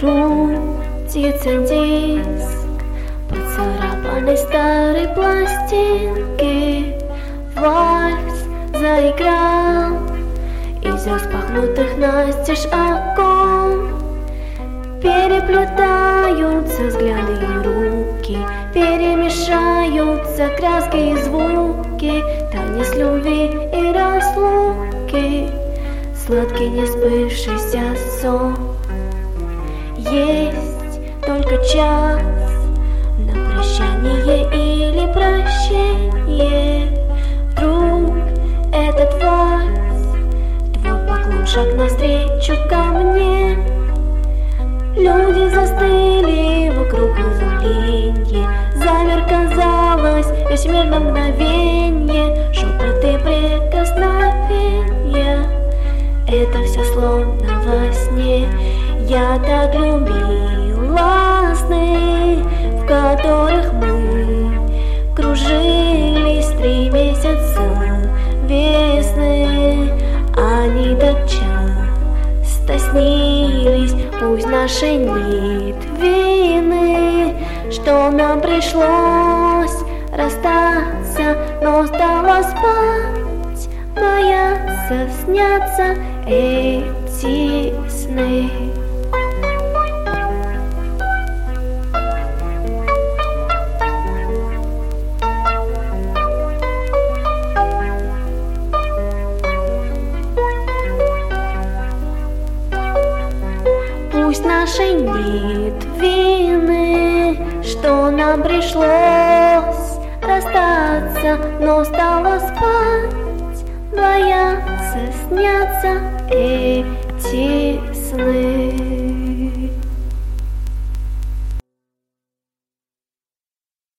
Крутится диск поцарапанной старой пластинки. Вальс заиграл из распахнутых настежь окон. Переплетаются взгляды и руки, перемешаются краски и звуки, танец любви и разлуки, сладкий несбывшийся сон. Есть только час на прощание или прощение. Вдруг этот вальс, твой поклон, шаг навстречу ко мне. Люди застыли вокруг в изумлении. Замер, казалось, весь мир на мгновенье. Шепот и прикосновения, это все словно во сне. Я так любила сны, в которых мы кружились 3 месяца весны. Они так часто снились. Пусть наши нет вины, что нам пришлось расстаться, но стало спать, бояться снятся эти сны. Пусть нашей нет вины, что нам пришлось расстаться, но стало спать, бояться снятся эти сны.